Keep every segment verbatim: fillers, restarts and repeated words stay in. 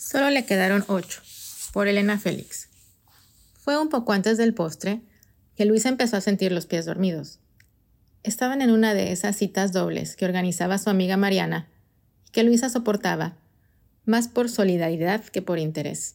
Solo le quedaron ocho, por Elena Félix. Fue un poco antes del postre que Luisa empezó a sentir los pies dormidos. Estaban en una de esas citas dobles que organizaba su amiga Mariana y que Luisa soportaba, más por solidaridad que por interés.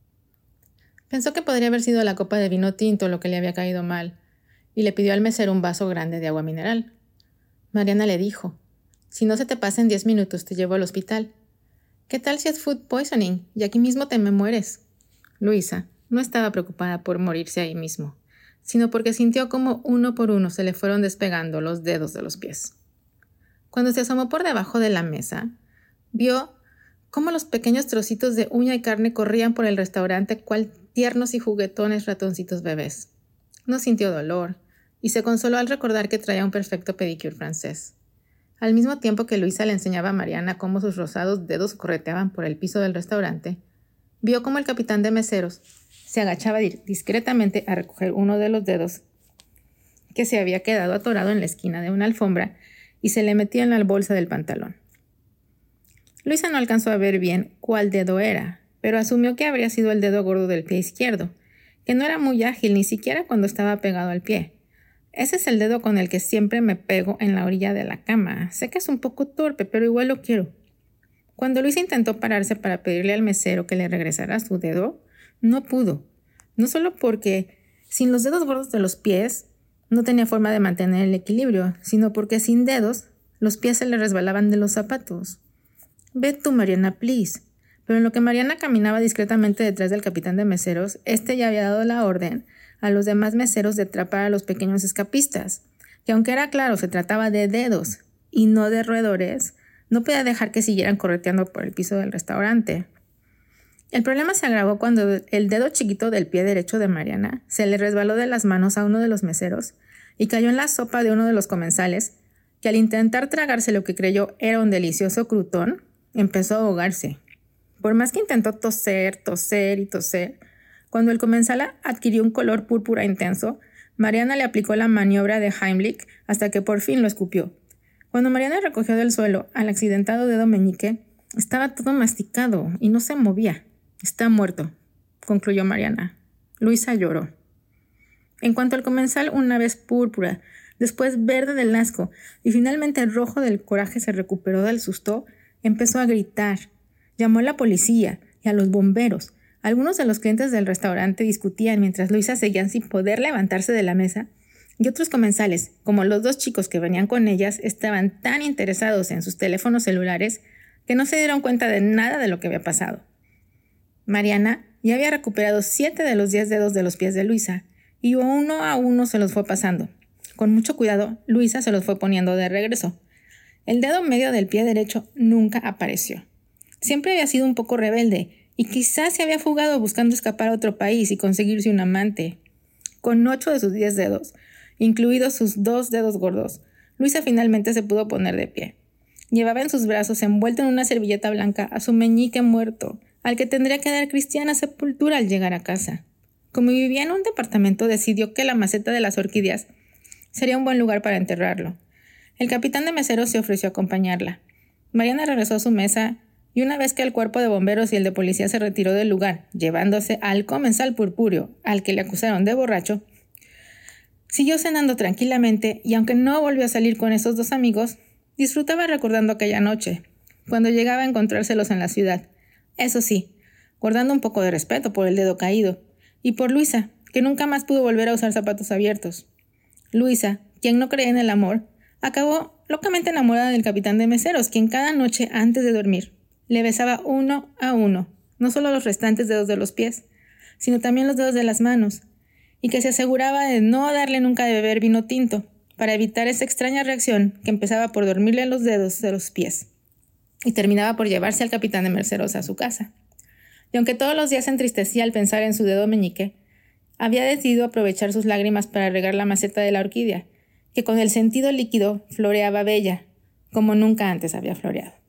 Pensó que podría haber sido la copa de vino tinto lo que le había caído mal y le pidió al mesero un vaso grande de agua mineral. Mariana le dijo: «Si no se te pasa en diez minutos te llevo al hospital. ¿Qué tal si es food poisoning y aquí mismo te me mueres?» Luisa no estaba preocupada por morirse ahí mismo, sino porque sintió como uno por uno se le fueron despegando los dedos de los pies. Cuando se asomó por debajo de la mesa, vio cómo los pequeños trocitos de uña y carne corrían por el restaurante cual tiernos y juguetones ratoncitos bebés. No sintió dolor y se consoló al recordar que traía un perfecto pedicure francés. Al mismo tiempo que Luisa le enseñaba a Mariana cómo sus rosados dedos correteaban por el piso del restaurante, vio cómo el capitán de meseros se agachaba discretamente a recoger uno de los dedos que se había quedado atorado en la esquina de una alfombra y se le metía en la bolsa del pantalón. Luisa no alcanzó a ver bien cuál dedo era, pero asumió que habría sido el dedo gordo del pie izquierdo, que no era muy ágil ni siquiera cuando estaba pegado al pie. «Ese es el dedo con el que siempre me pego en la orilla de la cama. Sé que es un poco torpe, pero igual lo quiero». Cuando Luisa intentó pararse para pedirle al mesero que le regresara su dedo, no pudo. No solo porque sin los dedos gordos de los pies no tenía forma de mantener el equilibrio, sino porque sin dedos los pies se le resbalaban de los zapatos. «Ve tú, Mariana, please». Pero en lo que Mariana caminaba discretamente detrás del capitán de meseros, este ya había dado la orden a los demás meseros de atrapar a los pequeños escapistas, que aunque era claro se trataba de dedos y no de roedores, no podía dejar que siguieran correteando por el piso del restaurante. El problema se agravó cuando el dedo chiquito del pie derecho de Mariana se le resbaló de las manos a uno de los meseros y cayó en la sopa de uno de los comensales, que al intentar tragarse lo que creyó era un delicioso crutón, empezó a ahogarse. Por más que intentó toser, toser y toser, cuando el comensal adquirió un color púrpura intenso, Mariana le aplicó la maniobra de Heimlich hasta que por fin lo escupió. Cuando Mariana recogió del suelo al accidentado dedo meñique, estaba todo masticado y no se movía. «Está muerto», concluyó Mariana. Luisa lloró. En cuanto al comensal, una vez púrpura, después verde del asco y finalmente rojo del coraje se recuperó del susto, empezó a gritar. Llamó a la policía y a los bomberos. Algunos de los clientes del restaurante discutían mientras Luisa seguía sin poder levantarse de la mesa, y otros comensales, como los dos chicos que venían con ellas, estaban tan interesados en sus teléfonos celulares que no se dieron cuenta de nada de lo que había pasado. Mariana ya había recuperado siete de los diez dedos de los pies de Luisa, y uno a uno se los fue pasando. Con mucho cuidado, Luisa se los fue poniendo de regreso. El dedo medio del pie derecho nunca apareció. Siempre había sido un poco rebelde y quizás se había fugado buscando escapar a otro país y conseguirse un amante. Con ocho de sus diez dedos, incluidos sus dos dedos gordos, Luisa finalmente se pudo poner de pie. Llevaba en sus brazos, envuelto en una servilleta blanca, a su meñique muerto, al que tendría que dar cristiana sepultura al llegar a casa. Como vivía en un departamento, decidió que la maceta de las orquídeas sería un buen lugar para enterrarlo. El capitán de meseros se ofreció a acompañarla. Mariana regresó a su mesa y una vez que el cuerpo de bomberos y el de policía se retiró del lugar, llevándose al comensal purpúreo, al que le acusaron de borracho, siguió cenando tranquilamente y aunque no volvió a salir con esos dos amigos, disfrutaba recordando aquella noche, cuando llegaba a encontrárselos en la ciudad. Eso sí, guardando un poco de respeto por el dedo caído y por Luisa, que nunca más pudo volver a usar zapatos abiertos. Luisa, quien no creía en el amor, acabó locamente enamorada del capitán de meseros, quien cada noche antes de dormir le besaba uno a uno, no solo los restantes dedos de los pies, sino también los dedos de las manos, y que se aseguraba de no darle nunca de beber vino tinto, para evitar esa extraña reacción que empezaba por dormirle los dedos de los pies y terminaba por llevarse al capitán de meseros a su casa. Y aunque todos los días se entristecía al pensar en su dedo meñique, había decidido aprovechar sus lágrimas para regar la maceta de la orquídea, que con el sentido líquido floreaba bella, como nunca antes había floreado.